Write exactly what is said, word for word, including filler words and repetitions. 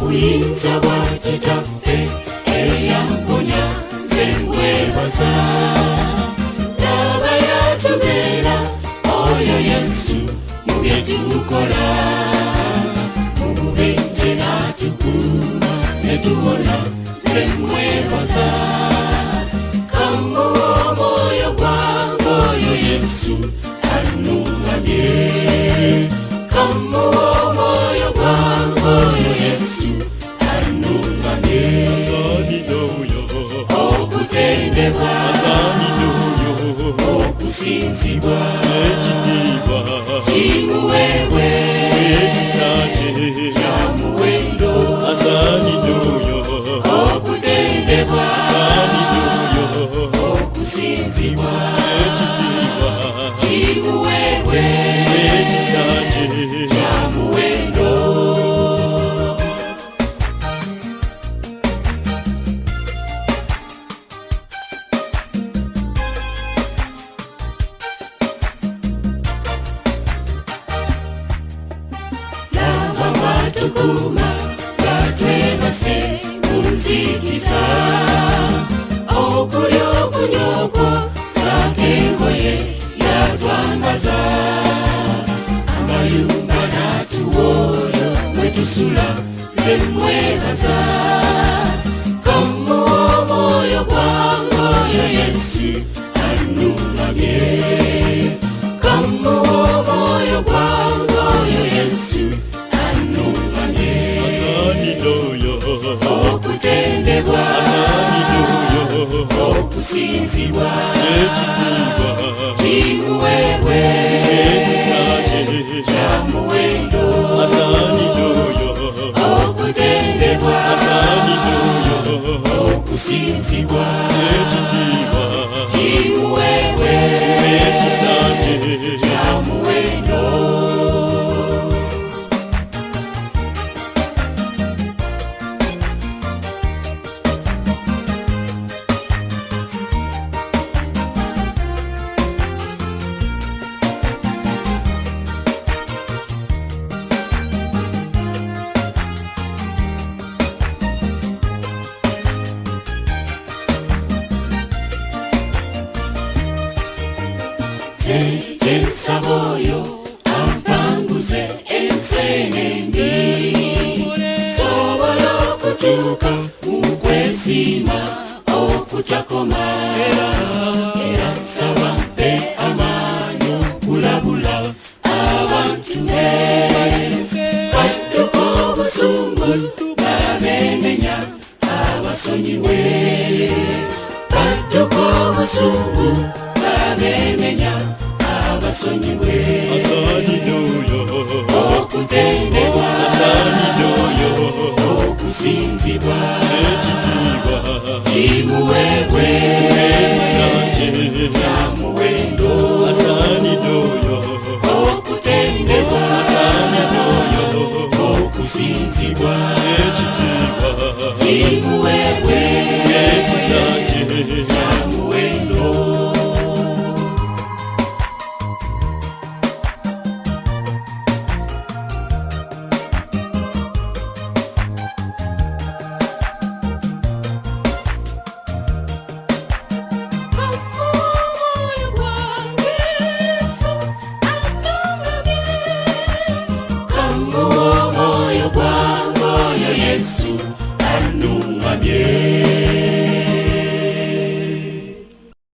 obuyinza bwa kitaffe eyamponya nze nkwebaza. Laba yatubeera oyo Yesu mu bye tukola, mu bubenje n'atukuuma ne tuwona nze nkwebaza. Kamuwa omwoyo gwange oyo Yesu annuŋŋamye, kamuwa omwoyo gwange oyo Yesu annuŋŋamye. Asaanidde oyo okutendebwa, asaanidde oyo okusinzibwa, ekitiibwa kimuweebwe, ekisa kye kya muwendo. asaanidde oyo okutendebwa, asaanidde oyo okusinzibwa, ekitiibwa kimuweebwe, ekisa kye kya muwendo. Laba watukuuma nga twebase mu nzikiza, okulya okunywa okwo saako engoye yatwambaza, amayumba n'atuwa oyo mwe tusula nze mmwebaza. Kamuwa omwoyo gwange oyo Yesu annuŋŋamye, kamuwa omwoyo gwange oyo Yesu annuŋŋamye. asaanidde oyo okutendebwa, asaanidde oyo okusinzibwa, ekitiibwa kimuweebwe, ekisa kye kya muwendo. asaanidde oyo okutendebwa, asaanidde oyo okusinzibwa, ekitiibwa kimuweebwe, ekisa kye kya muwendo. Nze nsaba oyo ampanguze enseenene, sobola okutuuka mu kwesiima okutakoma. Era nsaba mpe amaanyi okulabula abantu be, badduka obusungu babemenya abasonyiwe, badduka obusungu babemenya abasonyiwe. asaanidde oyo okutendebwa, asaanidde oyo okusinzibwa,